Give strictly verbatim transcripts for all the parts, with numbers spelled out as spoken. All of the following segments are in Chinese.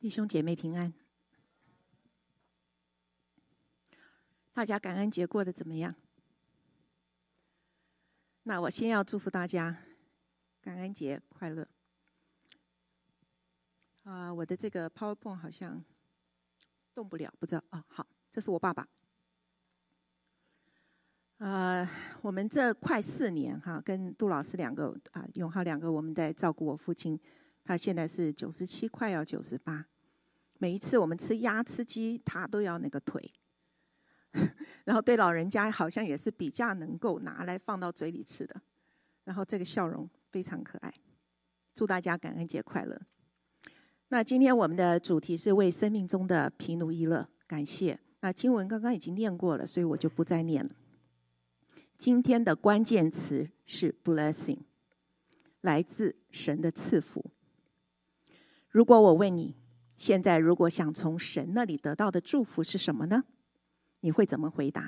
弟兄姐妹平安，大家感恩节过得怎么样？那我先要祝福大家感恩节快乐。啊、呃，我的这个 PowerPoint 好像动不了，不知道哦。好，这是我爸爸。呃，我们这快四年哈，跟杜老师两个啊，永浩两个，我们在照顾我父亲，他现在是九十七，快要九十八。每一次我们吃鸭吃鸡，他都要那个腿，然后对老人家好像也是比较能够拿来放到嘴里吃的，然后这个笑容非常可爱。祝大家感恩节快乐。那今天我们的主题是为生命中的疲奴易乐感谢。那经文刚刚已经念过了，所以我就不再念了。今天的关键词是 blessing， 来自神的赐福。如果我问你，现在如果想从神那里得到的祝福是什么呢？你会怎么回答？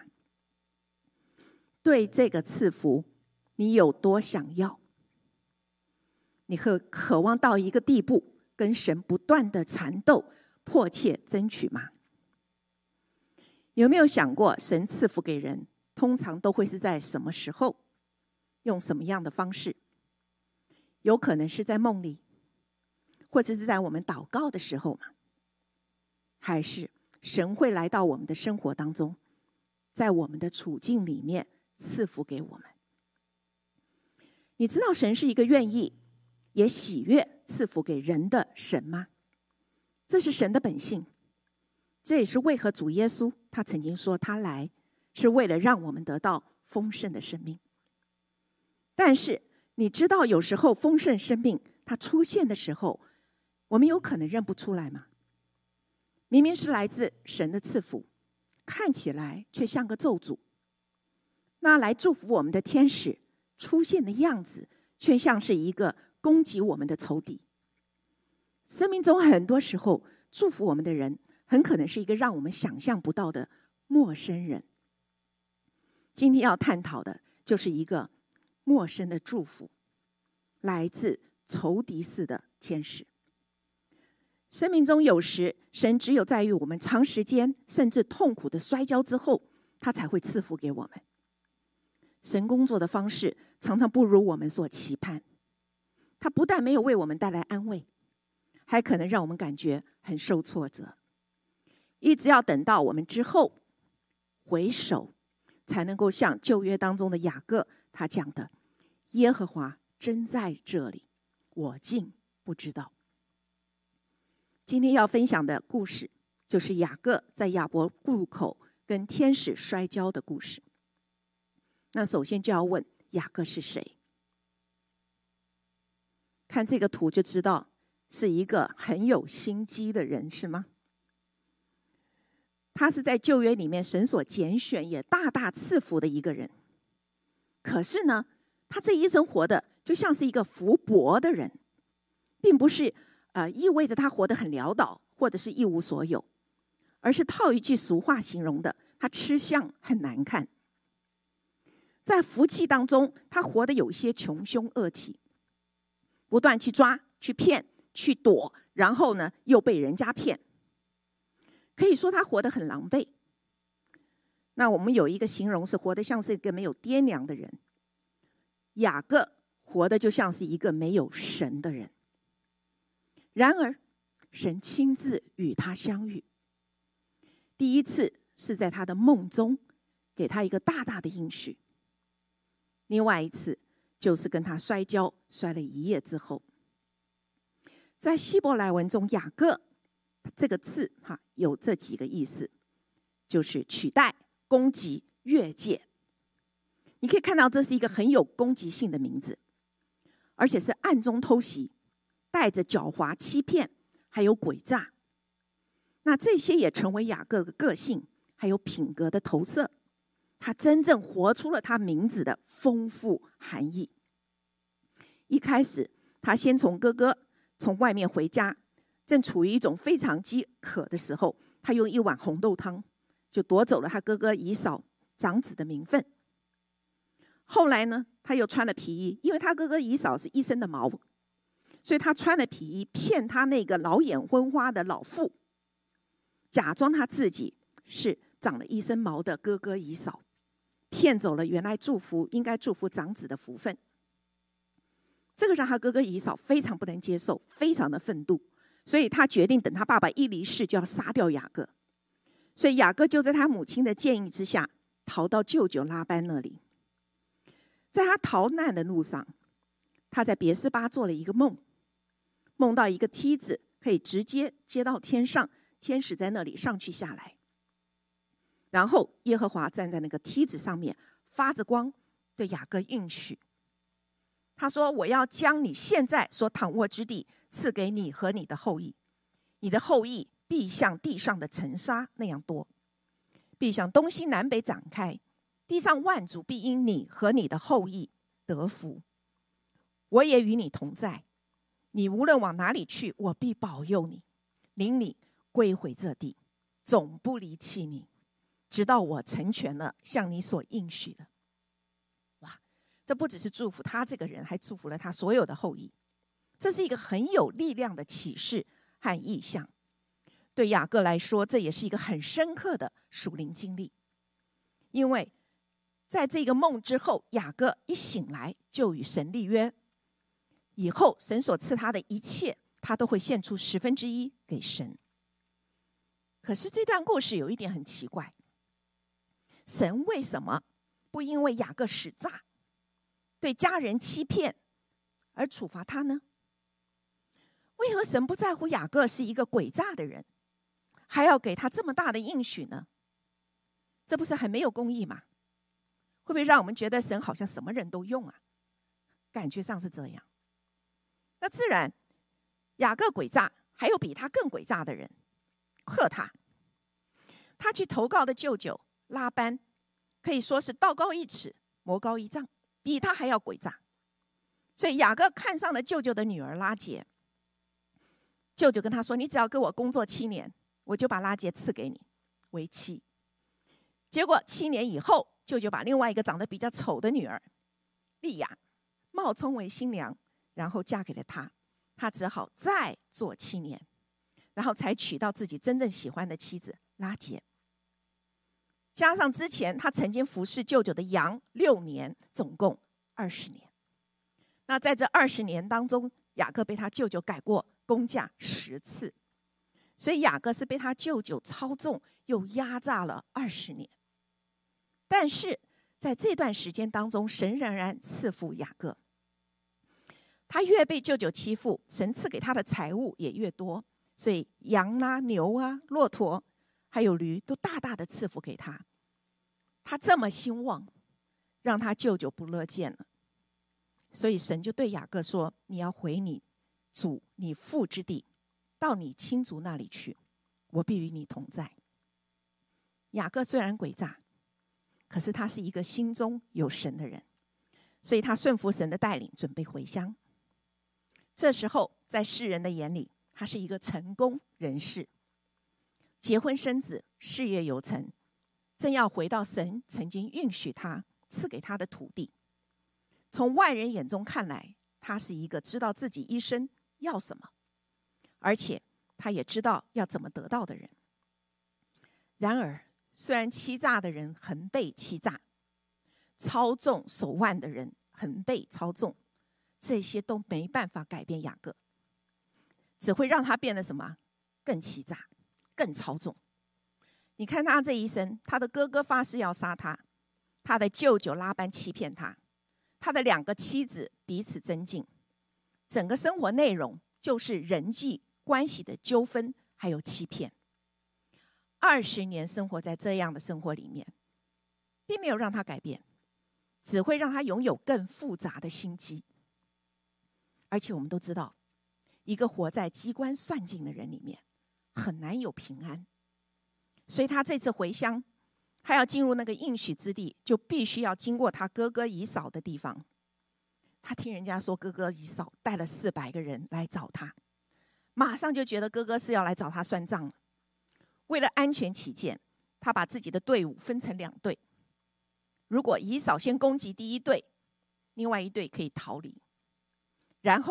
对这个赐福，你有多想要？你会渴望到一个地步，跟神不断的缠斗，迫切争取吗？有没有想过，神赐福给人，通常都会是在什么时候，用什么样的方式？有可能是在梦里，或者是在我们祷告的时候嘛？还是神会来到我们的生活当中，在我们的处境里面赐福给我们？你知道神是一个愿意也喜悦赐福给人的神吗？这是神的本性。这也是为何主耶稣他曾经说，他来是为了让我们得到丰盛的生命。但是你知道有时候丰盛生命它出现的时候，我们有可能认不出来吗？明明是来自神的赐福，看起来却像个咒诅。那来祝福我们的天使出现的样子，却像是一个攻击我们的仇敌。生命中很多时候祝福我们的人，很可能是一个让我们想象不到的陌生人。今天要探讨的就是一个陌生的祝福，来自仇敌似的天使。生命中有时神只有在于我们长时间甚至痛苦的摔跤之后，他才会赐福给我们。神工作的方式常常不如我们所期盼，他不但没有为我们带来安慰，还可能让我们感觉很受挫折，一直要等到我们之后回首，才能够像旧约当中的雅各他讲的，耶和华真在这里，我竟不知道。今天要分享的故事，就是雅各在雅博渡口跟天使摔跤的故事。那首先就要问，雅各是谁？看这个图就知道，是一个很有心机的人，是吗？他是在旧约里面神所拣选也大大赐福的一个人。可是呢，他这一生活的就像是一个福薄的人，并不是呃意味着他活得很潦倒或者是一无所有，而是套一句俗话形容的，他吃相很难看。在福气当中，他活得有一些穷凶恶极，不断去抓、去骗、去躲，然后呢又被人家骗。可以说他活得很狼狈。那我们有一个形容是活得像是一个没有爹娘的人。雅各活得就像是一个没有神的人。然而神亲自与他相遇，第一次是在他的梦中，给他一个大大的应许。另外一次就是跟他摔跤，摔了一夜之后。在希伯来文中，雅各这个字哈有这几个意思，就是取代、攻击、越界。你可以看到这是一个很有攻击性的名字，而且是暗中偷袭，带着狡猾、欺骗，还有诡诈。那这些也成为雅各的个性还有品格的投射，他真正活出了他名字的丰富含义。一开始他先从哥哥从外面回家，正处于一种非常饥渴的时候，他用一碗红豆汤就夺走了他哥哥以扫长子的名分。后来呢，他又穿了皮衣，因为他哥哥以扫是一身的毛， 所以他穿了皮衣，骗他那个老眼昏花的老妇，假装他自己是长了一身毛的哥哥以扫，骗走了原来祝福应该祝福长子的福分。这个让他哥哥以扫非常不能接受，非常的愤怒，所以他决定等他爸爸一离世就要杀掉雅各。所以雅各就在他母亲的建议之下，逃到舅舅拉班那里。在他逃难的路上，他在别是巴做了一个梦，梦到一个梯子可以直接接到天上，天使在那里上去下来。然后耶和华站在那个梯子上面，发着光，对雅各应许。他说：我要将你现在所躺卧之地赐给你和你的后裔，你的后裔必像地上的尘沙那样多，必向东西南北展开，地上万族必因你和你的后裔得福。我也与你同在，你无论往哪里去，我必保佑你，领你归回这地，总不离弃你，直到我成全了向你所应许的。哇，这不只是祝福他这个人，还祝福了他所有的后裔。这是一个很有力量的启示和意象。对雅各来说，这也是一个很深刻的属灵经历。因为在这个梦之后，雅各一醒来就与神立约，以后神所赐他的一切，他都会献出十分之一给神。可是这段故事有一点很奇怪，神为什么不因为雅各使诈，对家人欺骗而处罚他呢？为何神不在乎雅各是一个诡诈的人，还要给他这么大的应许呢？这不是很没有公义吗？会不会让我们觉得神好像什么人都用啊？感觉上是这样。那自然雅各诡诈，还有比他更诡诈的人克他。他去投靠的舅舅拉班，可以说是道高一尺，魔高一丈，比他还要诡诈。所以雅各看上了舅舅的女儿拉结。舅舅跟他说：你只要给我工作七年，我就把拉结赐给你为妻。结果七年以后，舅舅把另外一个长得比较丑的女儿利亚冒充为新娘，然后嫁给了他。他只好再做七年，然后才娶到自己真正喜欢的妻子拉结。加上之前他曾经服侍舅舅的羊六年，总共二十年。那在这二十年当中，雅各被他舅舅改过工价十次，所以雅各是被他舅舅操纵又压榨了二十年。但是在这段时间当中，神仍然赐福雅各。他越被舅舅欺负，神赐给他的财物也越多，所以羊啊、牛啊、骆驼还有驴都大大的赐福给他。他这么兴旺，让他舅舅不乐见了。所以神就对雅各说：你要回你祖你父之地，到你亲族那里去，我必与你同在。雅各虽然诡诈，可是他是一个心中有神的人，所以他顺服神的带领，准备回乡。这时候在世人的眼里，他是一个成功人士，结婚生子，事业有成，正要回到神曾经允许他赐给他的土地。从外人眼中看来，他是一个知道自己一生要什么，而且他也知道要怎么得到的人。然而虽然欺诈的人很被欺诈，操纵手腕的人很被操纵，这些都没办法改变雅各，只会让他变得什么？更欺诈，更操纵。你看他这一生，他的哥哥发誓要杀他，他的舅舅拉班欺骗他，他的两个妻子彼此争竞，整个生活内容就是人际关系的纠纷还有欺骗。二十年生活在这样的生活里面，并没有让他改变，只会让他拥有更复杂的心机。而且我们都知道，一个活在机关算尽的人里面，很难有平安。所以他这次回乡，他要进入那个应许之地，就必须要经过他哥哥以扫的地方。他听人家说哥哥以扫带了四百个人来找他，马上就觉得哥哥是要来找他算账了。为了安全起见，他把自己的队伍分成两队。如果以扫先攻击第一队，另外一队可以逃离。然后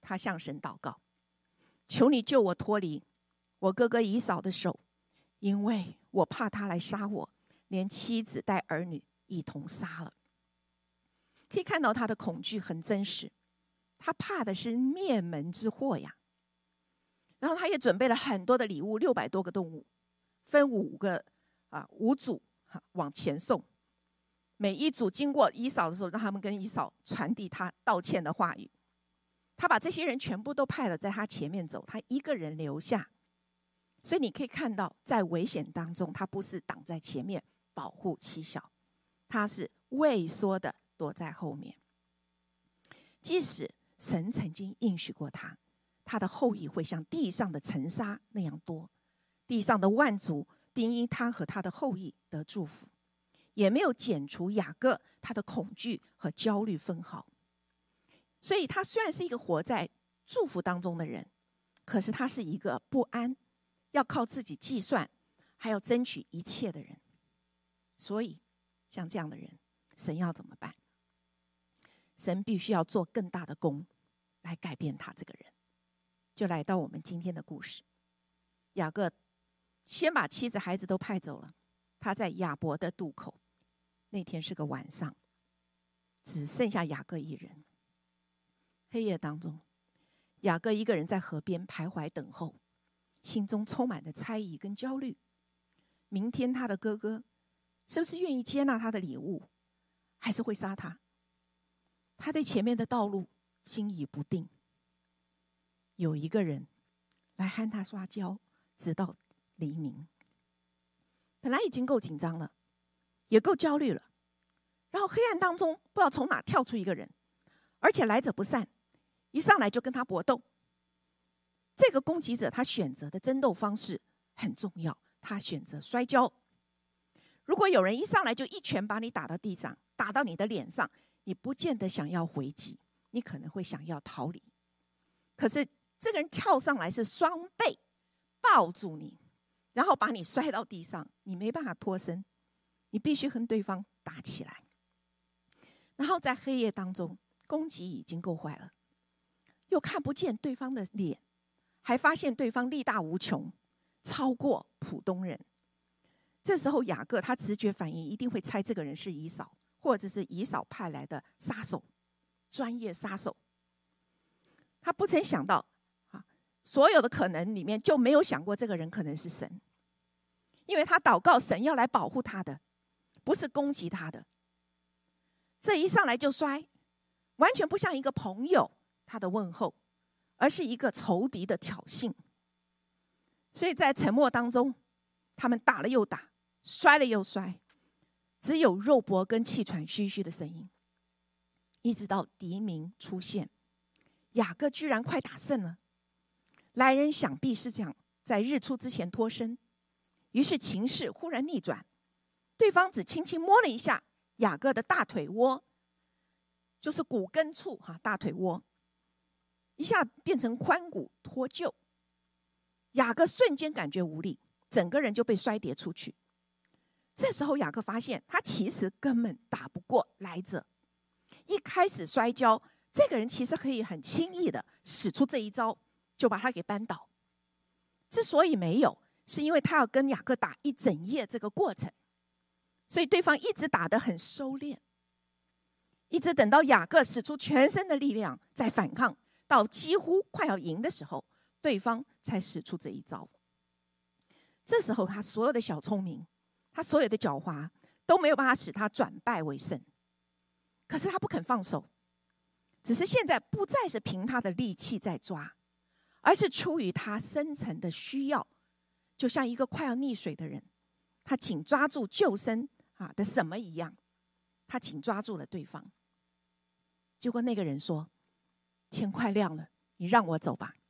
他向神祷告，求你救我脱离我哥哥以扫的手，因为我怕他来杀我，连妻子带儿女一同杀了。可以看到他的恐惧很真实，他怕的是灭门之祸呀。然后他也准备了很多的礼物，六百多个动物，分五个啊五组啊往前送。每一组经过以扫的时候，让他们跟以扫传递他道歉的话语。他把这些人全部都派了在他前面走，他一个人留下。所以你可以看到，在危险当中，他不是挡在前面保护妻小，他是畏缩的躲在后面。即使神曾经应许过他，他的后裔会像地上的尘沙那样多，地上的万族必因他和他的后裔得祝福，也没有减除雅各他的恐惧和焦虑分毫。所以他虽然是一个活在祝福当中的人，可是他是一个不安，要靠自己计算，还要争取一切的人。所以像这样的人，神要怎么办？神必须要做更大的工来改变他这个人。就来到我们今天的故事，雅各先把妻子孩子都派走了，他在雅博的渡口，那天是个晚上，只剩下雅各一人。黑夜当中，雅各一个人在河边徘徊等候，心中充满了猜疑跟焦虑。明天他的哥哥是不是愿意接纳他的礼物，还是会杀他？他对前面的道路心疑不定。有一个人来和他撒娇，直到黎明。本来已经够紧张了，也够焦虑了，然后黑暗当中不知道从哪跳出一个人，而且来者不善，一上来就跟他搏斗。这个攻击者他选择的争斗方式很重要，他选择摔跤。如果有人一上来就一拳把你打到地上，打到你的脸上，你不见得想要回击，你可能会想要逃离。可是这个人跳上来是双臂抱住你，然后把你摔到地上，你没办法脱身，你必须和对方打起来。然后在黑夜当中，攻击已经够坏了，又看不见对方的脸，还发现对方力大无穷，超过普通人。这时候雅各他直觉反应一定会猜这个人是以扫，或者是以扫派来的杀手，专业杀手。他不曾想到啊，所有的可能里面就没有想过这个人可能是神，因为他祷告神要来保护他的，不是攻击他的。这一上来就摔，完全不像一个朋友他的问候，而是一个仇敌的挑衅。所以在沉默当中，他们打了又打，摔了又摔，只有肉搏跟气喘吁吁的声音。一直到黎明出现，雅各居然快打胜了。来人想必是这样，在日出之前脱身。于是情势忽然逆转，对方只轻轻摸了一下雅各的大腿窝，就是骨根处哈，大腿窝一下变成髋骨脱臼。雅各瞬间感觉无力，整个人就被摔跌出去。这时候雅各发现他其实根本打不过来者。一开始摔跤，这个人其实可以很轻易的使出这一招，就把他给扳倒。之所以没有，是因为他要跟雅各打一整夜这个过程，所以对方一直打得很收敛，一直等到雅各使出全身的力量在反抗，到几乎快要赢的时候，对方才使出这一招。这时候他所有的小聪明，他所有的狡猾都没有办法使他转败为胜。可是他不肯放手，只是现在不再是凭他的力气在抓，而是出于他深层的需要，就像一个快要溺水的人，他紧抓住救生啊的什么一样，他紧抓住了对方。结果那个人说：“天快亮了，你让我走吧。”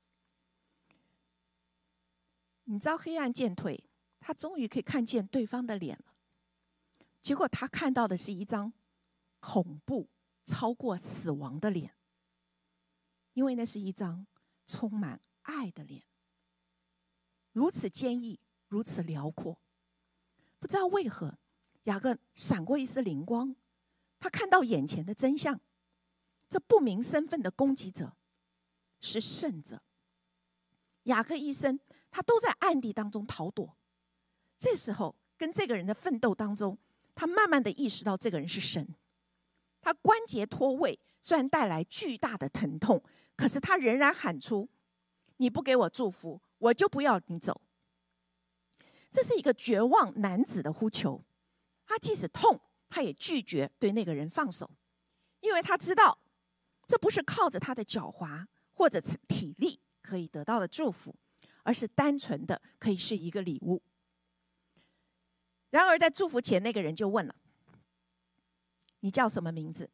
你知道黑暗渐退，他终于可以看见对方的脸了。结果他看到的是一张恐怖超过死亡的脸，因为那是一张充满爱的脸，如此坚毅，如此辽阔。不知道为何，雅各闪过一丝灵光，他看到眼前的真相。这不明身份的攻击者是圣者。雅各一生他都在暗地当中逃躲，这时候跟这个人的奋斗当中，他慢慢的意识到这个人是神。他关节脱位，虽然带来巨大的疼痛，可是他仍然喊出：你不给我祝福，我就不要你走。这是一个绝望男子的呼求，他即使痛，他也拒绝对那个人放手，因为他知道这不是靠着他的狡猾或者体力可以得到的祝福，而是单纯的可以是一个礼物。然而在祝福前，那个人就问了：你叫什么名字？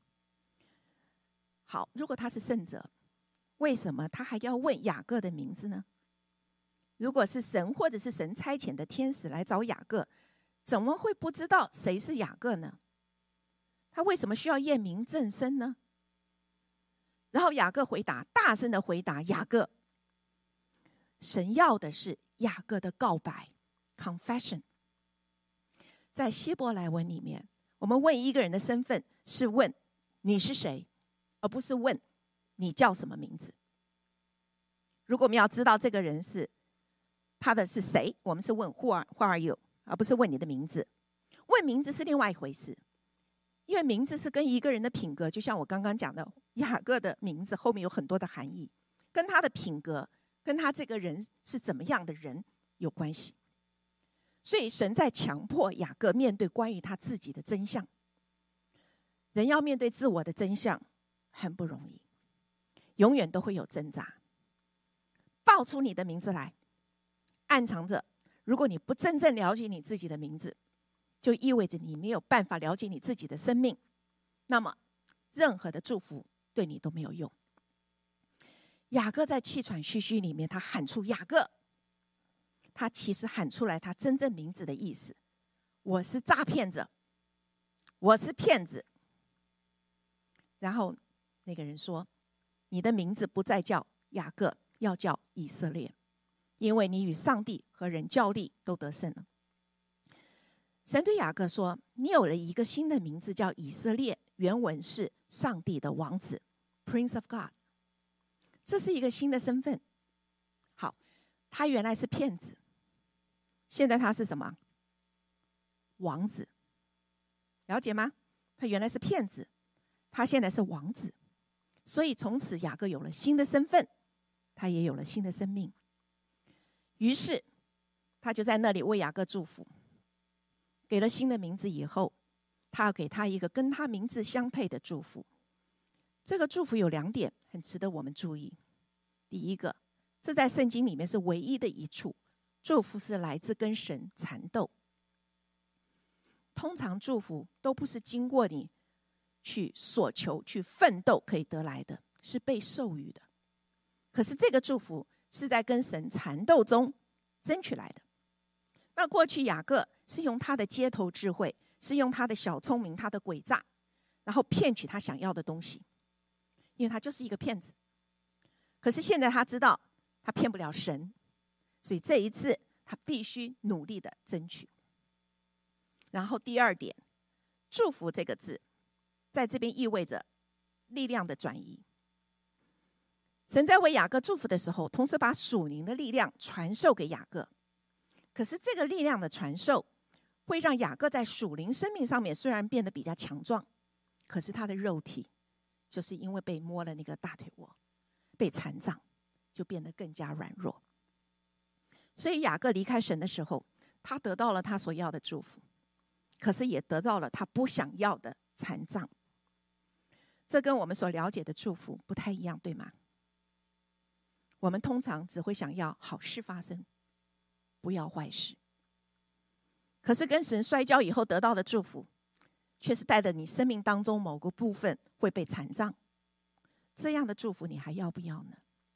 好，如果他是圣者，为什么他还要问雅各的名字呢？如果是神或者是神差遣的天使来找雅各，怎么会不知道谁是雅各呢？他为什么需要验明正身呢？然后雅各回答，大声的回答：雅各，神要的是雅各的告白 confession。 在希伯来文里面，我们问一个人的身份是问你是谁，而不是问你叫什么名字。如果我们要知道这个人是他的是谁，我们是问 who are, who are you， 而不是问你的名字。问名字是另外一回事，因为名字是跟一个人的品格，就像我刚刚讲的，雅各的名字后面有很多的含义，跟他的品格，跟他这个人是怎么样的人有关系。所以神在强迫雅各面对关于他自己的真相。人要面对自我的真相很不容易，永远都会有挣扎。报出你的名字来，暗藏着，如果你不真正了解你自己的名字，就意味着你没有办法了解你自己的生命，那么任何的祝福对你都没有用。雅各在气喘吁吁里面，他喊出雅各，他其实喊出来他真正名字的意思：我是诈骗者，我是骗子。然后那个人说：你的名字不再叫雅各，要叫以色列，因为你与上帝和人较力都得胜了。神对雅各说：你有了一个新的名字叫以色列，原文是上帝的王子 Prince of God。 这是一个新的身份。好，他原来是骗子，现在他是什么？王子。了解吗？他原来是骗子，他现在是王子。所以从此雅各有了新的身份，他也有了新的生命。于是他就在那里为雅各祝福，给了新的名字以后，他要给他一个跟他名字相配的祝福。这个祝福有两点很值得我们注意。第一个，这在圣经里面是唯一的一处，祝福是来自跟神缠斗。通常祝福都不是经过你去所求、去奋斗可以得来的，是被授予的。可是这个祝福是在跟神缠斗中争取来的。那过去雅各是用他的街头智慧，是用他的小聪明，他的诡诈，然后骗取他想要的东西，因为他就是一个骗子。可是现在他知道他骗不了神，所以这一次他必须努力的争取。然后第二点，祝福这个字在这边意味着力量的转移。神在为雅各祝福的时候，同时把属灵的力量传授给雅各。可是这个力量的传授会让雅各在属灵生命上面虽然变得比较强壮，可是他的肉体就是因为被摸了那个大腿窝，被残障，就变得更加软弱。所以雅各离开神的时候，他得到了他所要的祝福，可是也得到了他不想要的残障。这跟我们所了解的祝福不太一样，对吗？我们通常只会想要好事发生，不要坏事。可是跟神摔跤以后得到的祝福，却是带着你生命当中某个部分会被残障。这样的祝福你还要不要呢？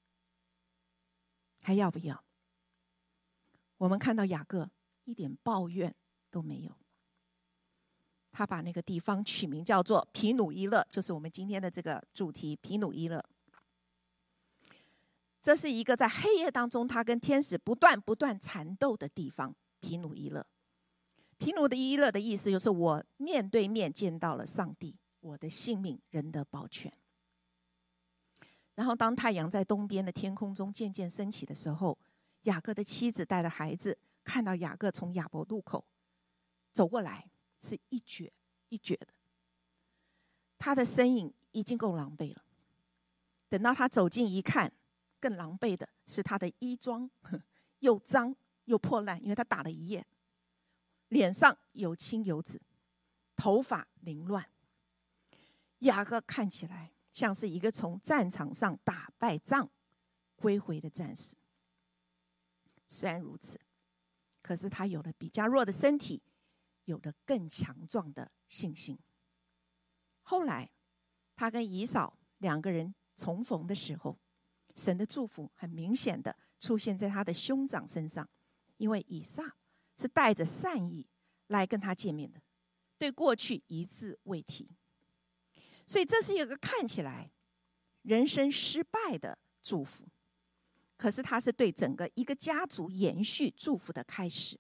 还要不要？我们看到雅各一点抱怨都没有，他把那个地方取名叫做皮努伊勒，就是我们今天的这个主题，皮努伊勒。这是一个在黑夜当中他跟天使不断不断缠斗的地方，皮努伊勒。皮努的伊勒的意思就是我面对面见到了上帝，我的性命仍得保全。 然后当太阳在东边的天空中渐渐升起的时候，雅各的妻子带着孩子看到雅各从雅博渡口走过来，是一蹶一蹶的，他的身影已经够狼狈了。等到他走近一看，更狼狈的是他的衣装又脏又破烂，因为他打了一夜，脸上有青有紫，头发凌乱。雅各看起来像是一个从战场上打败仗归回的战士。虽然如此，可是他有了比较弱的身体，有了更强壮的信心。后来他跟以扫两个人重逢的时候，神的祝福很明显的出现在他的兄长身上，因为以撒是带着善意来跟他见面的，对过去一字未提。所以这是一个看起来人生失败的祝福，可是它是对整个一个家族延续祝福的开始。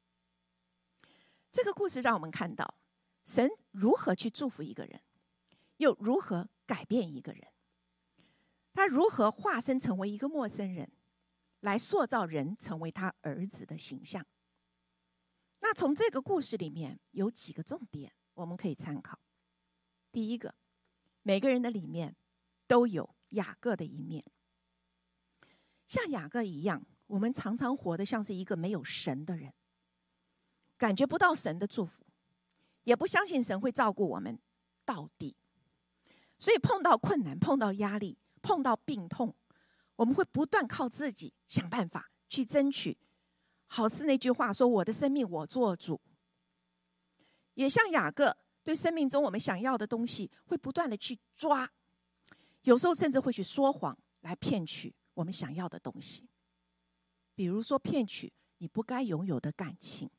这个故事让我们看到神如何去祝福一个人，又如何改变一个人。他如何化身成为一个陌生人，来塑造人成为他儿子的形象。那从这个故事里面有几个重点我们可以参考。第一个，每个人的里面都有雅各的一面。像雅各一样，我们常常活得像是一个没有神的人，感觉不到神的祝福，也不相信神会照顾我们到底。所以碰到困难，碰到压力，碰到病痛，我们会不断靠自己想办法去争取。好似那句话说，我的生命我做主。也像雅各，对生命中我们想要的东西会不断的去抓，有时候甚至会去说谎来骗取我们想要的东西。比如说骗取你不该拥有的感情，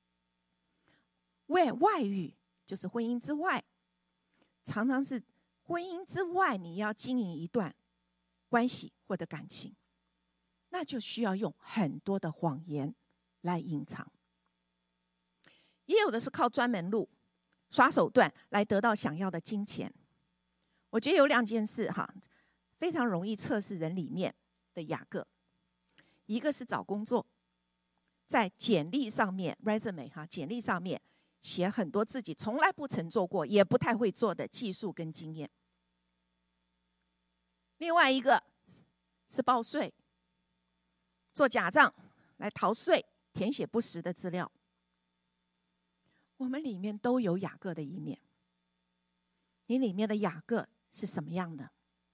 外外遇就是婚姻之外，常常是婚姻之外你要经营一段关系或者感情，那就需要用很多的谎言来隐藏。也有的是靠专门路耍手段来得到想要的金钱。我觉得有两件事哈，非常容易测试人里面的雅各。一个是找工作，在简历上面 resume 哈，简历上面写很多自己从来不曾做过也不太会做的技术跟经验。另外一个是报税，做假账来逃税，填写不实的资料。我们里面都有雅各的一面。你里面的雅各是什么样的？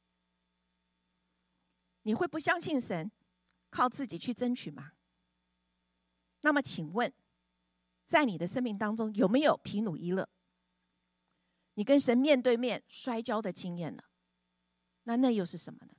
你会不相信神，靠自己去争取吗？那么请问，在你的生命当中有没有皮努伊勒？你跟神面对面摔跤的经验呢？那那又是什么呢？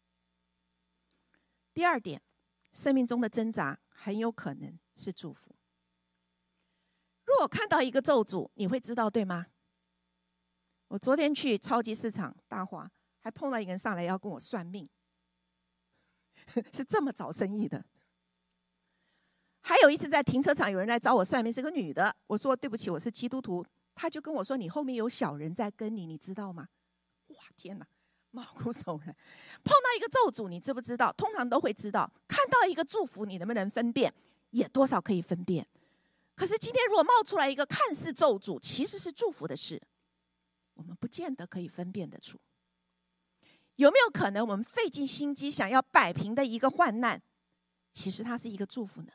第二点，生命中的挣扎很有可能是祝福。如果看到一个咒诅，你会知道对吗？我昨天去超级市场大华，还碰到一个人上来要跟我算命，是这么找生意的。还有一次在停车场，有人来找我算命，是个女的。我说对不起，我是基督徒。他就跟我说，你后面有小人在跟你，你知道吗？哇，天哪，毛骨悚然。碰到一个咒诅，你知不知道？通常都会知道。看到一个祝福，你能不能分辨？也多少可以分辨。可是今天如果冒出来一个看似咒诅，其实是祝福的事，我们不见得可以分辨得出。有没有可能我们费尽心机想要摆平的一个患难，其实它是一个祝福呢？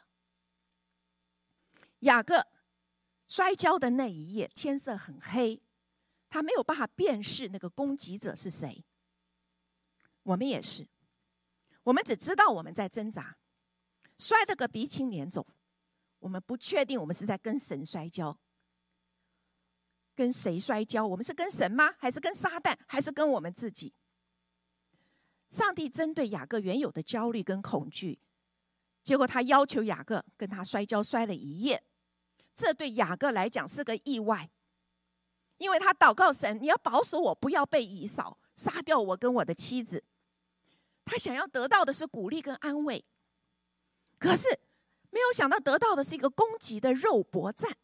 雅各摔跤的那一夜，天色很黑，他没有办法辨识那个攻击者是谁。我们也是，我们只知道我们在挣扎，摔得个鼻青脸肿，我们不确定我们是在跟神摔跤，跟谁摔跤？我们是跟神吗？还是跟撒旦？还是跟我们自己？上帝针对雅各原有的焦虑跟恐惧，结果他要求雅各跟他摔跤，摔了一夜。这对雅各来讲是个意外，因为他祷告神，你要保守我，不要被以扫杀掉我跟我的妻子。他想要得到的是鼓励跟安慰，可是没有想到得到的是一个攻击的肉搏战。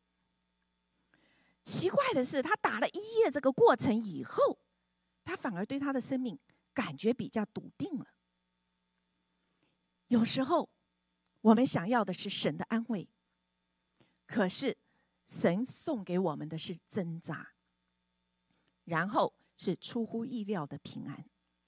奇怪的是，他打了一夜这个过程以后，他反而对他的生命感觉比较笃定了。有时候我们想要的是神的安慰，可是神送给我们的是挣扎，然后是出乎意料的平安。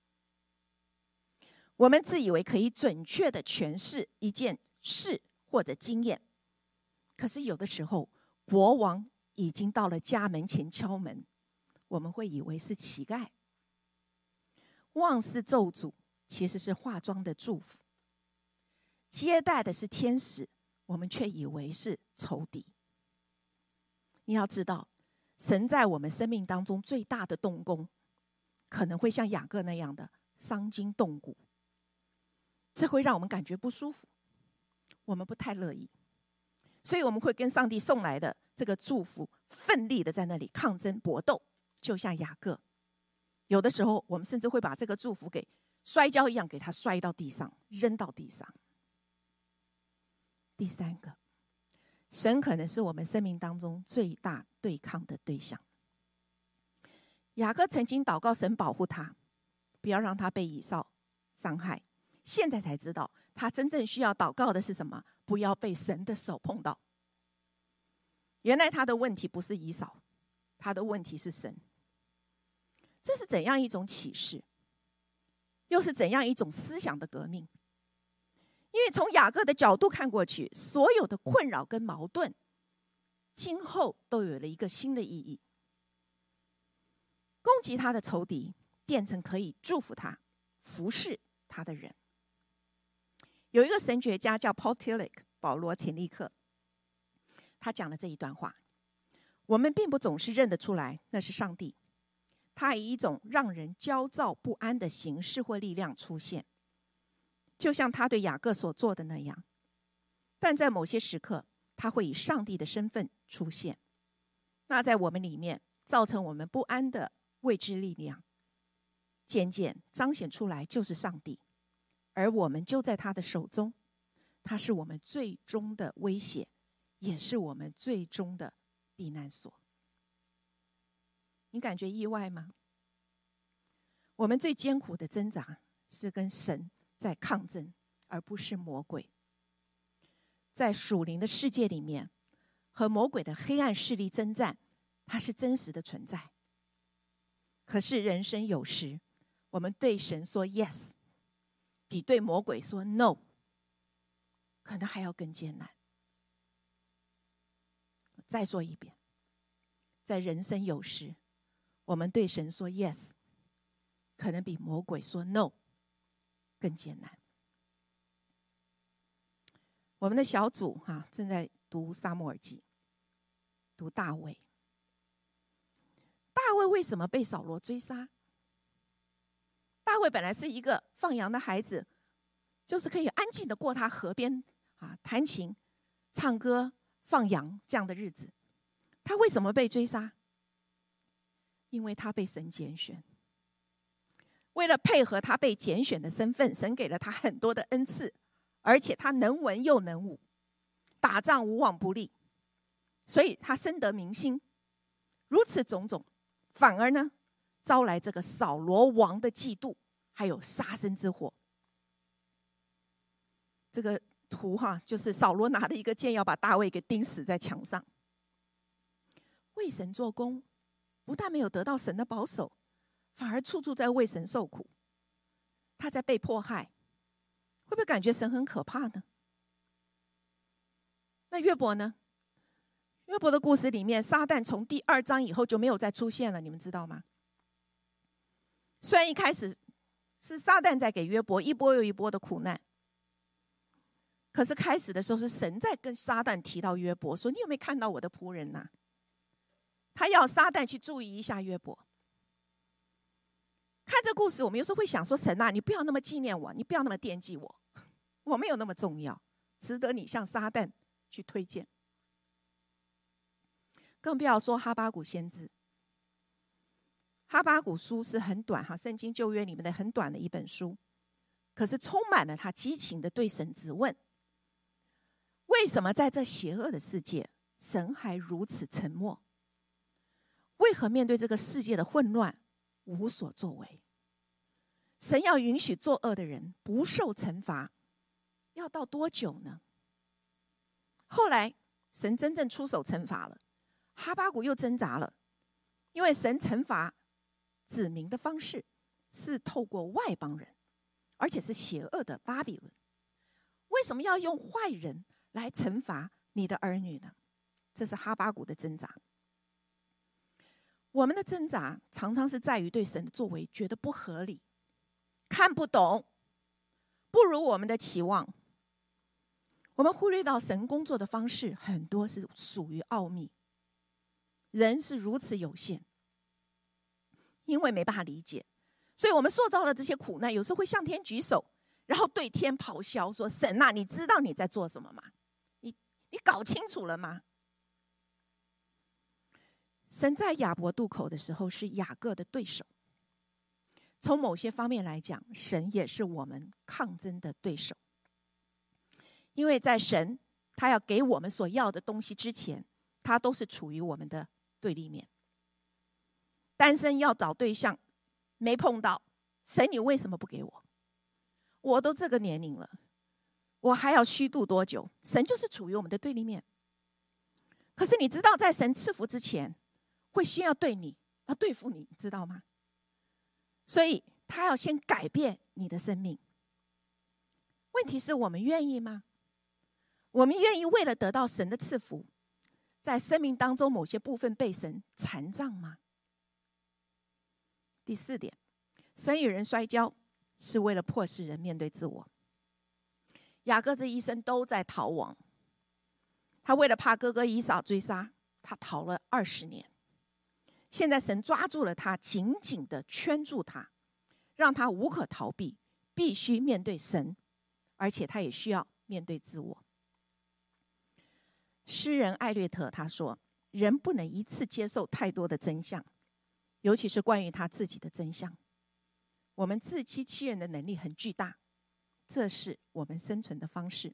我们自以为可以准确的诠释一件事或者经验，可是有的时候国王已经到了家门前敲门，我们会以为是乞丐。望是咒诅，其实是化妆的祝福。接待的是天使，我们却以为是仇敌。你要知道，神在我们生命当中最大的动工，可能会像雅各那样的伤筋动骨，这会让我们感觉不舒服，我们不太乐意，所以我们会跟上帝送来的这个祝福奋力的在那里抗争搏斗，就像雅各。有的时候我们甚至会把这个祝福给摔跤一样，给它摔到地上，扔到地上。第三个，神可能是我们生命当中最大对抗的对象。雅各曾经祷告神保护他，不要让他被以扫伤害。现在才知道，他真正需要祷告的是什么？不要被神的手碰到。原来他的问题不是以扫，他的问题是神。这是怎样一种启示？又是怎样一种思想的革命？因为从雅各的角度看过去，所有的困扰跟矛盾，今后都有了一个新的意义。攻击他的仇敌，变成可以祝福他、服侍他的人。有一个神学家叫 Paul Tillich 保罗·田利克，他讲了这一段话：我们并不总是认得出来那是上帝，他以一种让人焦躁不安的形式或力量出现，就像他对雅各所做的那样。但在某些时刻，他会以上帝的身份出现，那在我们里面造成我们不安的未知力量，渐渐彰显出来就是上帝，而我们就在他的手中。他是我们最终的威胁，也是我们最终的避难所。你感觉意外吗？我们最艰苦的挣扎是跟神在抗争，而不是魔鬼。在属灵的世界里面，和魔鬼的黑暗势力征战，它是真实的存在。可是人生有时，我们对神说 yes， 比对魔鬼说 no， 可能还要更艰难。再说一遍，在人生有时，我们对神说 yes， 可能比魔鬼说 no 更艰难。我们的小组哈、啊、正在读撒母耳记，读大卫。大卫为什么被扫罗追杀？大卫本来是一个放羊的孩子，就是可以安静的过他河边啊弹琴、唱歌、放羊这样的日子。他为什么被追杀？因为他被神拣选。为了配合他被拣选的身份，神给了他很多的恩赐，而且他能文又能武，打仗无往不利，所以他深得民心。如此种种，反而呢招来这个扫罗王的嫉妒，还有杀身之祸。这个图哈，就是扫罗拿了一个剑要把大卫给钉死在墙上。为神做工，不但没有得到神的保守，反而处处在为神受苦。他在被迫害，会不会感觉神很可怕呢？那约伯呢？约伯的故事里面，撒旦从第二章以后就没有再出现了，你们知道吗？虽然一开始是撒旦在给约伯一波又一波的苦难，可是开始的时候是神在跟撒旦提到约伯，说你有没有看到我的仆人啊？他要撒旦去注意一下约伯。看这故事，我们有时候会想说，神啊，你不要那么纪念我，你不要那么惦记我，我没有那么重要，值得你向撒旦去推荐。更不要说哈巴谷先知。哈巴谷书是很短哈，圣经旧约里面的很短的一本书，可是充满了他激情的对神质问：为什么在这邪恶的世界，神还如此沉默？为何面对这个世界的混乱无所作为？ 神要允许作恶的人不受惩罚，要到多久呢？后来神真正出手惩罚了，哈巴谷又挣扎了，因为神惩罚子民的方式是透过外邦人，而且是邪恶的巴比伦。为什么要用坏人来惩罚你的儿女呢？这是哈巴谷的挣扎。我们的挣扎常常是在于对神的作为觉得不合理，看不懂，不如我们的期望。我们忽略到神工作的方式很多是属于奥秘，人是如此有限，因为没办法理解，所以我们塑造了这些苦难，有时候会向天举手，然后对天咆哮说：神啊，你知道你在做什么吗？你你搞清楚了吗？神在雅博渡口的时候是雅各的对手，从某些方面来讲，神也是我们抗争的对手。因为在神他要给我们所要的东西之前，他都是处于我们的对立面。单身要找对象没碰到，神你为什么不给我？我都这个年龄了，我还要虚度多久？神就是处于我们的对立面。可是你知道，在神赐福之前，会先要对你，要对付你，知道吗？所以他要先改变你的生命。问题是我们愿意吗？我们愿意为了得到神的赐福，在生命当中某些部分被神残障吗？第四点，神与人摔跤是为了迫使人面对自我。雅各这一生都在逃亡，他为了怕哥哥以扫追杀，他逃了二十年。现在神抓住了他，紧紧的圈住他，让他无可逃避，必须面对神，而且他也需要面对自我。诗人艾略特他说，人不能一次接受太多的真相，尤其是关于他自己的真相。我们自欺欺人的能力很巨大，这是我们生存的方式。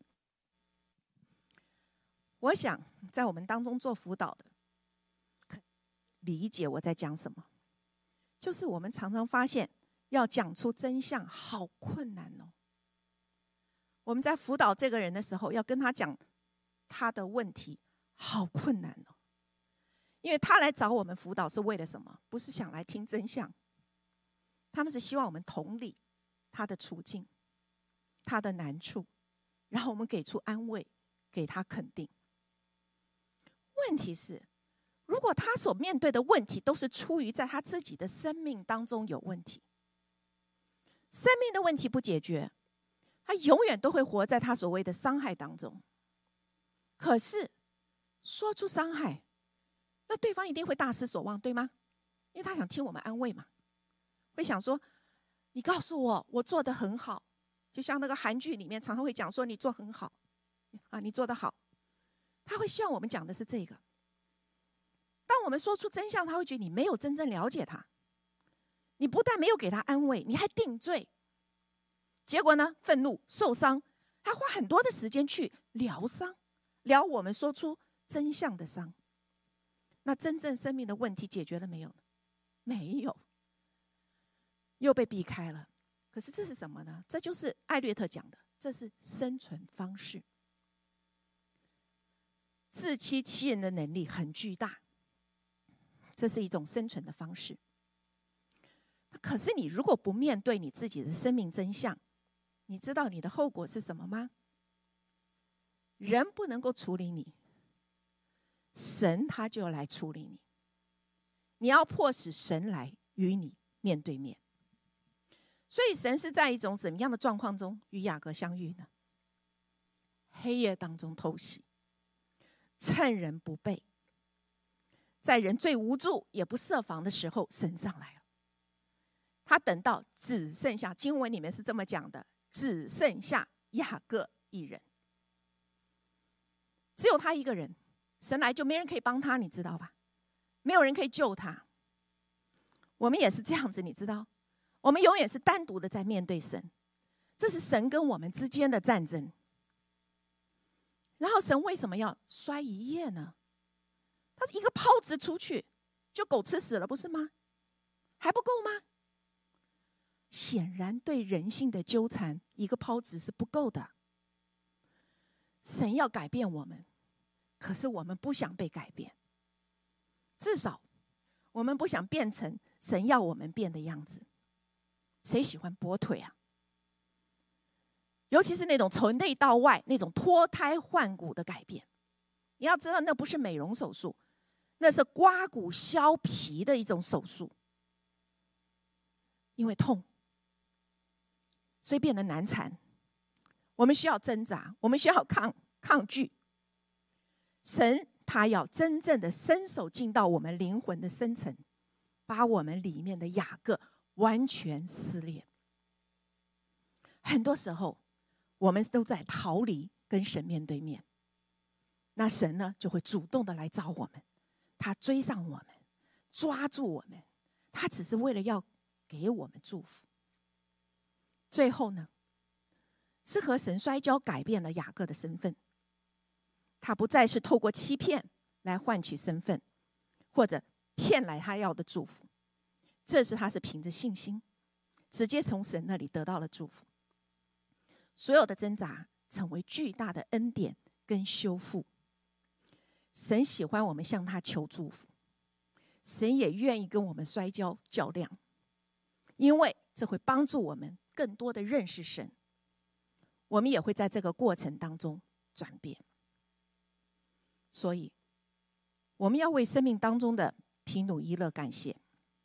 我想在我们当中做辅导的理解我在讲什么，就是我们常常发现要讲出真相好困难哦。我们在辅导这个人的时候，要跟他讲他的问题好困难哦，因为他来找我们辅导是为了什么？不是想来听真相，他们是希望我们同理他的处境，他的难处，然后我们给出安慰，给他肯定。问题是，如果他所面对的问题都是出于在他自己的生命当中有问题，生命的问题不解决，他永远都会活在他所谓的伤害当中。可是说出伤害，那对方一定会大失所望，对吗？因为他想听我们安慰嘛，会想说你告诉我我做得很好，就像那个韩剧里面常常会讲说你做很好啊，你做得好，他会希望我们讲的是这个。当我们说出真相，他会觉得你没有真正了解他，你不但没有给他安慰，你还定罪。结果呢，愤怒受伤，还花很多的时间去疗伤，疗我们说出真相的伤。那真正生命的问题解决了没有？没有，又被避开了。可是这是什么呢？这就是艾略特讲的，这是生存方式。自欺欺人的能力很巨大，这是一种生存的方式。可是你如果不面对你自己的生命真相，你知道你的后果是什么吗？人不能够处理你，神他就来处理你。你要迫使神来与你面对面。所以神是在一种怎么样的状况中与雅各相遇呢？黑夜当中偷袭，趁人不备，在人最无助也不设防的时候，神上来了。他等到只剩下，经文里面是这么讲的，只剩下雅各一人，只有他一个人，神来就没人可以帮他，你知道吧？没有人可以救他。我们也是这样子，你知道，我们永远是单独的在面对神，这是神跟我们之间的战争。然后神为什么要摔一夜呢？他一个抛掷出去就狗吃屎了，不是吗？还不够吗？ 显然对人性的纠缠，一个抛掷是不够的。神要改变我们，可是我们不想被改变，至少我们不想变成神要我们变的样子。谁喜欢跛腿啊？尤其是那种从内到外那种脱胎换骨的改变。你要知道，那不是美容手术，那是刮骨削皮的一种手术，因为痛，所以变得难缠。我们需要挣扎，我们需要抗抗拒。神他要真正的伸手进到我们灵魂的深层，把我们里面的雅各完全撕裂。很多时候我们都在逃离跟神面对面，那神呢就会主动的来找我们，他追上我们，抓住我们，他只是为了要给我们祝福。最后呢，是和神摔跤改变了雅各的身份，他不再是透过欺骗来换取身份，或者骗来他要的祝福，这是他是凭着信心直接从神那里得到了祝福。所有的挣扎成为巨大的恩典跟修复。神喜欢我们向他求祝福，神也愿意跟我们摔跤较量，因为这会帮助我们更多的认识神，我们也会在这个过程当中转变。所以我们要为生命当中的皮努伊勒感谢。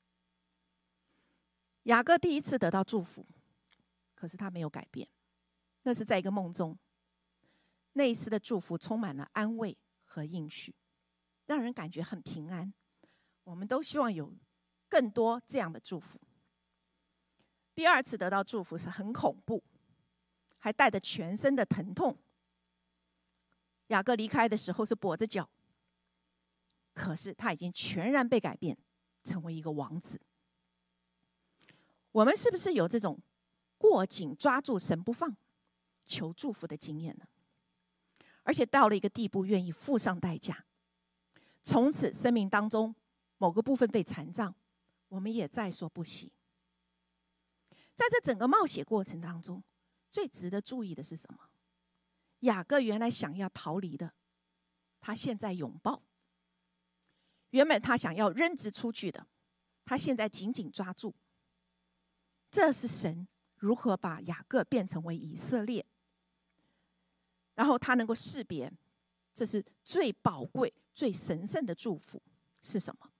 雅各第一次得到祝福，可是他没有改变，那是在一个梦中，那一次的祝福充满了安慰和应许，让人感觉很平安。我们都希望有更多这样的祝福。第二次得到祝福是很恐怖，还带着全身的疼痛。雅各离开的时候是跛着脚，可是他已经全然被改变，成为一个王子。我们是不是有这种过紧抓住神不放求祝福的经验呢？而且到了一个地步愿意付上代价，从此生命当中某个部分被残障，我们也在所不惜。在这整个冒险过程当中，最值得注意的是什么？雅各原来想要逃离的，他现在拥抱；原本他想要扔掷出去的，他现在紧紧抓住。这是神如何把雅各变成为以色列，然后他能够识别这是最宝贵最神圣的祝福是什么。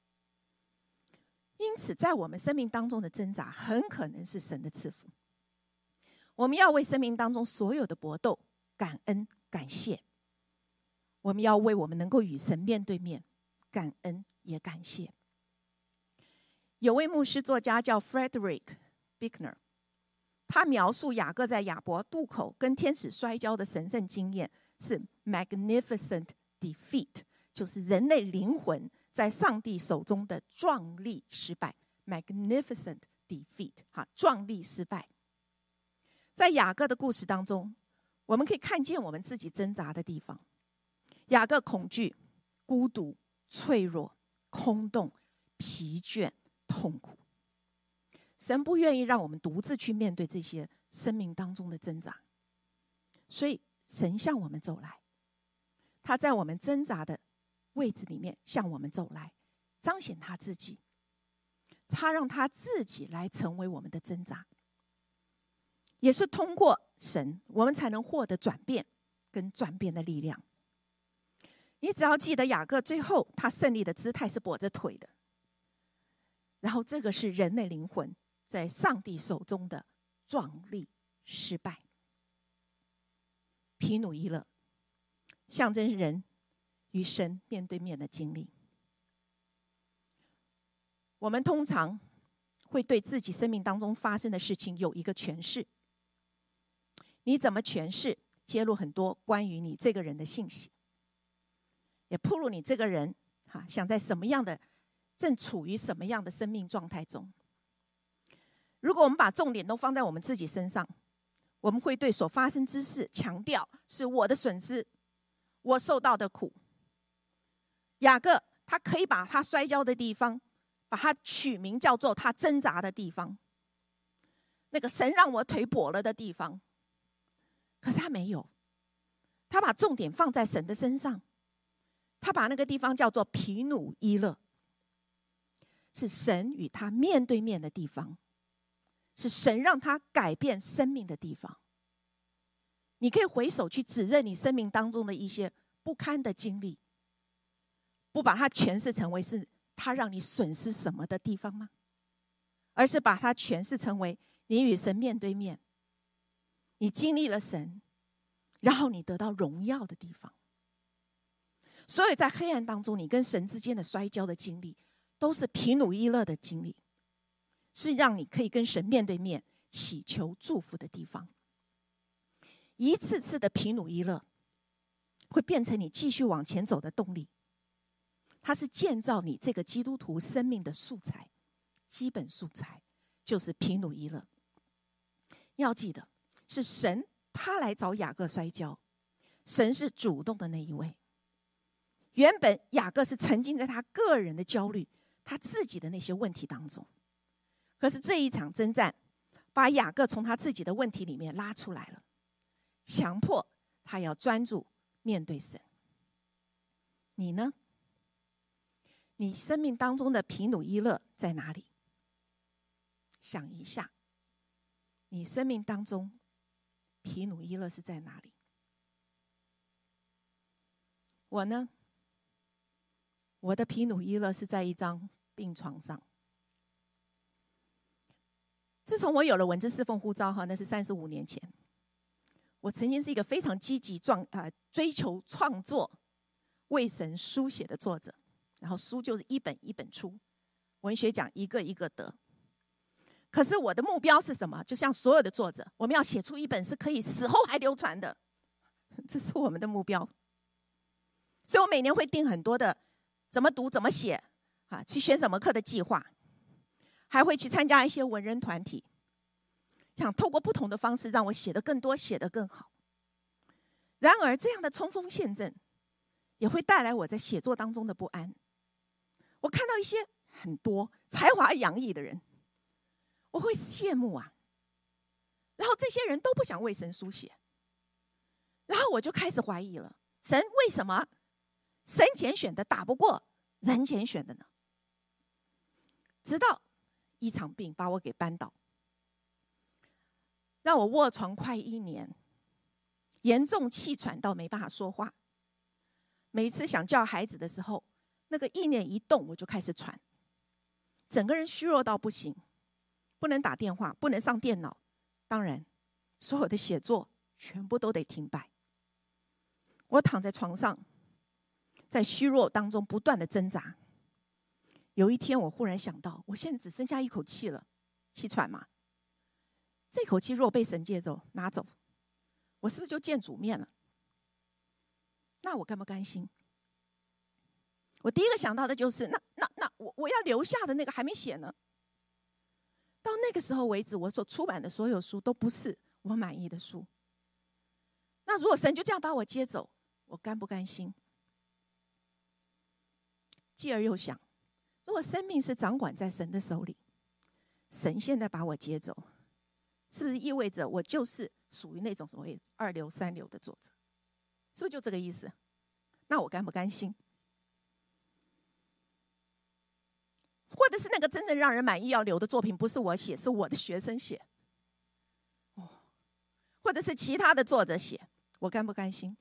因此在我们生命当中的挣扎很可能是神的赐福。我们要为生命当中所有的搏斗感恩感谢，我们要为我们能够与神面对面感恩也感谢。有位牧师作家叫 Frederick Buechner， 他描述雅各在亚伯渡口跟天使摔跤的神圣经验是 magnificent defeat， 就是人类灵魂在上帝手中的壮丽失败。 magnificent defeat， 壮丽失败。在雅各的故事当中，我们可以看见我们自己挣扎的地方。雅各恐惧、孤独、脆弱、空洞、疲倦、痛苦。神不愿意让我们独自去面对这些生命当中的挣扎，所以神向我们走来，他在我们挣扎的位置里面向我们走来，彰显他自己，他让他自己来成为我们的挣扎。也是通过神，我们才能获得转变跟转变的力量。你只要记得雅各最后他胜利的姿态是跛着腿的，然后这个是人类灵魂在上帝手中的壮丽失败。皮努伊勒象征人与神面对面的经历。我们通常会对自己生命当中发生的事情有一个诠释，你怎么诠释，揭露很多关于你这个人的信息，也暴露你这个人哈想在什么样的正处于什么样的生命状态中。如果我们把重点都放在我们自己身上，我们会对所发生之事强调是我的损失，我受到的苦。雅各他可以把他摔跤的地方把他取名叫做他挣扎的地方， 那个神让我腿跛了的地方。可是他没有，他把重点放在神的身上，他把那个地方叫做毗努伊勒，是神与他面对面的地方，是神让他改变生命的地方。你可以回首去指认你生命当中的一些不堪的经历，不把它诠释成为是他让你损失什么的地方吗？而是把它诠释成为你与神面对面，你经历了神，然后你得到荣耀的地方。所以在黑暗当中，你跟神之间的摔跤的经历，都是毗努伊勒的经历，是让你可以跟神面对面祈求祝福的地方。一次次的毗努伊勒会变成你继续往前走的动力，它是建造你这个基督徒生命的素材，基本素材就是毗努伊勒。要记得，是神他来找雅各摔跤，神是主动的那一位。原本雅各是沉浸在他个人的焦虑，他自己的那些问题当中，可是这一场征战把雅各从他自己的问题里面拉出来了，强迫他要专注面对神。你呢？你生命当中的毗努伊勒在哪里？想一下，你生命当中毗努伊勒是在哪里？我呢？我的毗努伊勒是在一张病床上。自从我有了文字侍奉呼召，哈，那是三十五年前。我曾经是一个非常积极创呃追求创作、为神书写的作者，然后书就是一本一本出，文学奖一个一个得。可是我的目标是什么？就像所有的作者，我们要写出一本是可以死后还流传的，这是我们的目标。所以我每年会定很多的怎么读、怎么写，啊，去选什么课的计划，还会去参加一些文人团体，想透过不同的方式让我写得更多、写得更好。然而，这样的冲锋陷阵，也会带来我在写作当中的不安。我看到一些很多才华洋溢的人，我会羡慕啊。然后这些人都不想为神书写，然后我就开始怀疑了：神为什么神拣选的打不过人拣选的呢？直到一场病把我给扳倒，让我卧床快一年，严重气喘到没办法说话。每次想叫孩子的时候，那个意念一动我就开始喘，整个人虚弱到不行，不能打电话，不能上电脑，当然所有的写作全部都得停摆。我躺在床上，在虚弱当中不断的挣扎。有一天我忽然想到，我现在只剩下一口气了，气喘嘛，这口气若被神借走拿走，我是不是就见主面了？那我甘不甘心？我第一个想到的就是，那那那我我要留下的那个还没写呢。到那个时候为止，我所出版的所有书都不是我满意的书。那如果神就这样把我接走，我甘不甘心？继而又想，如果生命是掌管在神的手里，神现在把我接走，是不是意味着我就是属于那种所谓二流三流的作者？是不是就这个意思？那我甘不甘心？或者是那个真正让人满意要留的作品，不是我写，是我的学生写，哦，或者是其他的作者写，我甘不甘心？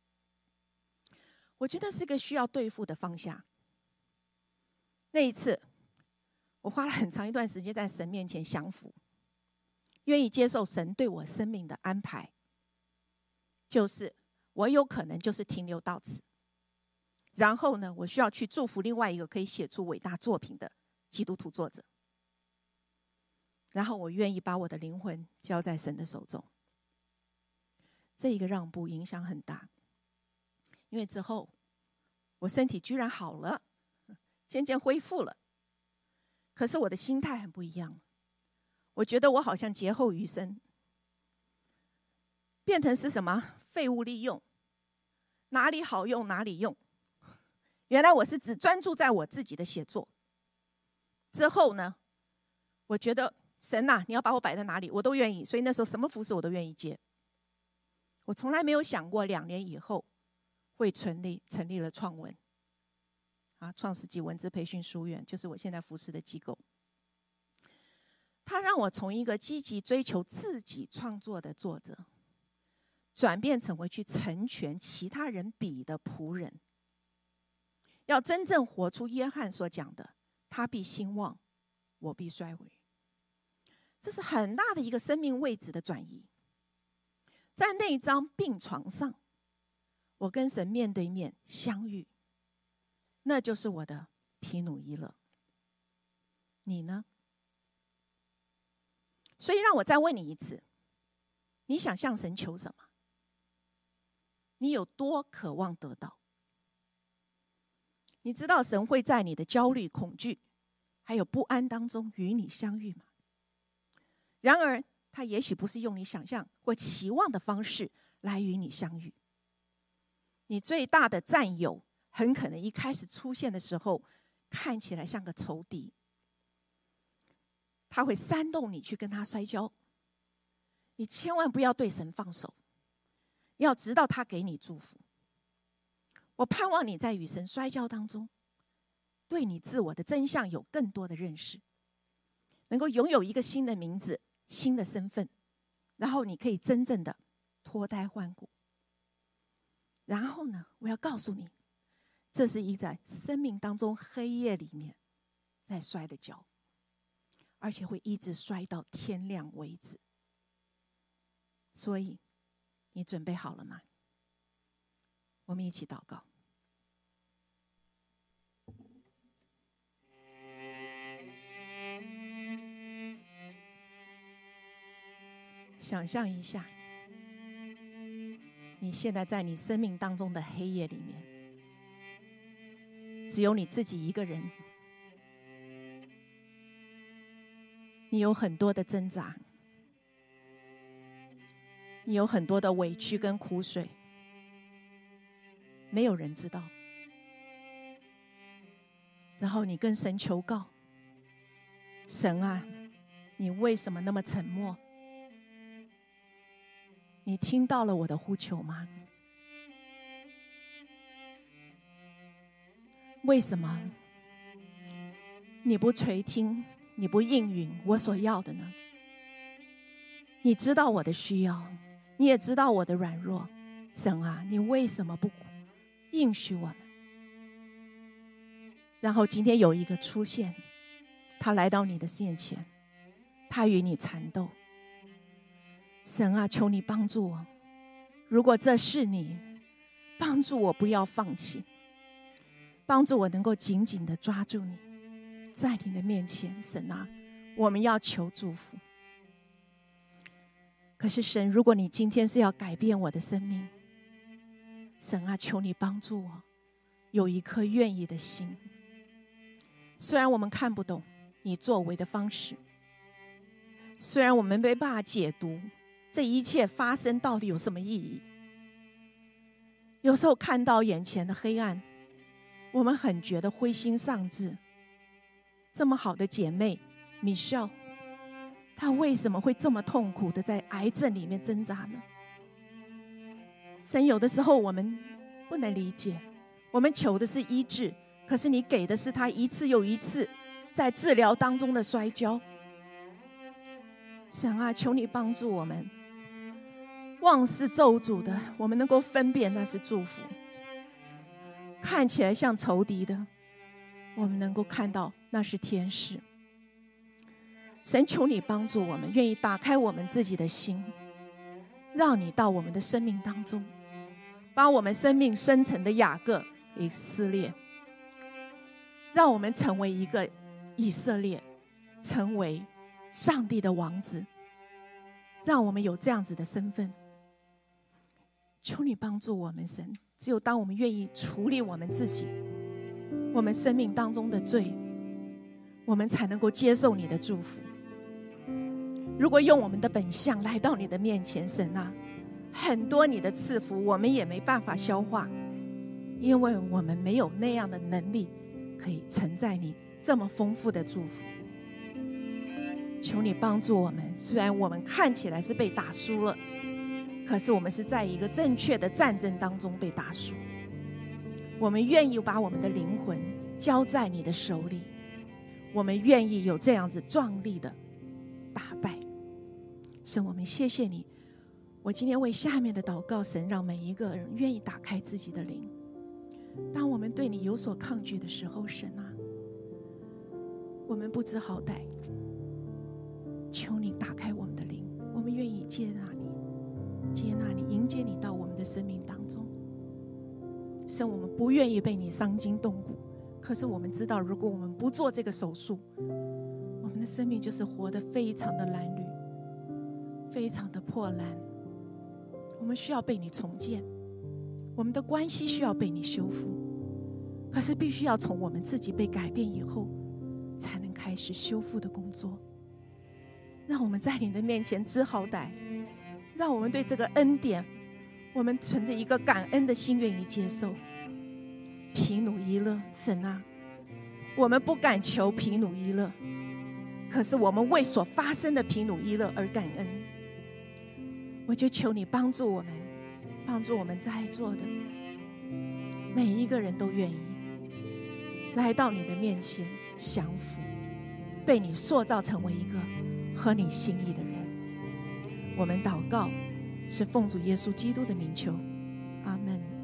我觉得是个需要对付的方向。那一次，我花了很长一段时间在神面前降服，愿意接受神对我生命的安排，就是我有可能就是停留到此，然后呢，我需要去祝福另外一个可以写出伟大作品的基督徒作者，然后我愿意把我的灵魂交在神的手中。这一个让步影响很大，因为之后我身体居然好了，渐渐恢复了，可是我的心态很不一样，我觉得我好像劫后余生，变成是什么废物利用，哪里好用哪里用。原来我是只专注在我自己的写作，之后呢，我觉得神啊，你要把我摆在哪里，我都愿意。所以那时候什么服事我都愿意接。我从来没有想过两年以后会成立成立了创文啊，创世纪文字培训书院，就是我现在服事的机构。他让我从一个积极追求自己创作的作者，转变成为去成全其他人比的仆人，要真正活出约翰所讲的他必兴旺，我必衰微。这是很大的一个生命位置的转移。在那张病床上，我跟神面对面相遇，那就是我的皮努伊勒。你呢？所以让我再问你一次，你想向神求什么？你有多渴望得到？你知道神会在你的焦虑、恐惧还有不安当中与你相遇吗？然而他也许不是用你想象或期望的方式来与你相遇。你最大的战友很可能一开始出现的时候看起来像个仇敌，他会煽动你去跟他摔跤。你千万不要对神放手，要直到他给你祝福。我盼望你在与神摔跤当中，对你自我的真相有更多的认识，能够拥有一个新的名字、新的身份，然后你可以真正的脱胎换骨。然后呢，我要告诉你，这是一在生命当中黑夜里面在摔的跤，而且会一直摔到天亮为止。所以，你准备好了吗？我们一起祷告。想象一下，你现在在你生命当中的黑夜里面，只有你自己一个人，你有很多的挣扎，你有很多的委屈跟苦水，没有人知道。然后你跟神求告，神啊，你为什么那么沉默？你听到了我的呼求吗？为什么你不垂听，你不应允我所要的呢？你知道我的需要，你也知道我的软弱，神啊，你为什么不应许我呢？然后今天有一个出现，他来到你的面前，他与你缠斗。神啊，求你帮助我，如果这是你，帮助我不要放弃，帮助我能够紧紧的抓住你，在你的面前。神啊，我们要求祝福。可是神，如果你今天是要改变我的生命，神啊，求你帮助我有一颗愿意的心。虽然我们看不懂你作为的方式，虽然我们没办法解读这一切发生到底有什么意义，有时候看到眼前的黑暗，我们很觉得灰心丧志。这么好的姐妹米歇，她为什么会这么痛苦的在癌症里面挣扎呢？神，有的时候我们不能理解，我们求的是医治，可是你给的是她一次又一次在治疗当中的摔跤。神啊，求你帮助我们，望是咒诅的，我们能够分辨那是祝福；看起来像仇敌的，我们能够看到那是天使。神，求你帮助我们，愿意打开我们自己的心，让你到我们的生命当中，把我们生命深层的雅各给撕裂，让我们成为一个以色列，成为上帝的王子，让我们有这样子的身份。求你帮助我们，神，只有当我们愿意处理我们自己，我们生命当中的罪，我们才能够接受你的祝福。如果用我们的本相来到你的面前，神啊，很多你的赐福我们也没办法消化，因为我们没有那样的能力可以承载你这么丰富的祝福。 求你帮助我们，虽然我们看起来是被打输了，可是我们是在一个正确的战争当中被打输。我们愿意把我们的灵魂交在你的手里，我们愿意有这样子壮丽的打败。神，我们谢谢你。我今天为下面的祷告，神让每一个人愿意打开自己的灵。当我们对你有所抗拒的时候，神啊，我们不知好歹，求你打开我们的灵，我们愿意接纳你，接纳你，迎接你到我们的生命当中。神，我们不愿意被你伤筋动骨，可是我们知道，如果我们不做这个手术，我们的生命就是活得非常的褴褛，非常的破烂。我们需要被你重建，我们的关系需要被你修复，可是必须要从我们自己被改变以后，才能开始修复的工作。让我们在你的面前知好歹，让我们对这个恩典，我们存着一个感恩的心，愿意接受。疲努伊勒，神啊，我们不敢求疲努伊勒，可是我们为所发生的疲努伊勒而感恩。我就求你帮助我们，帮助我们在座的每一个人都愿意来到你的面前降服，被你塑造成为一个合你心意的人。我们祷告是奉主耶稣基督的名求，阿们。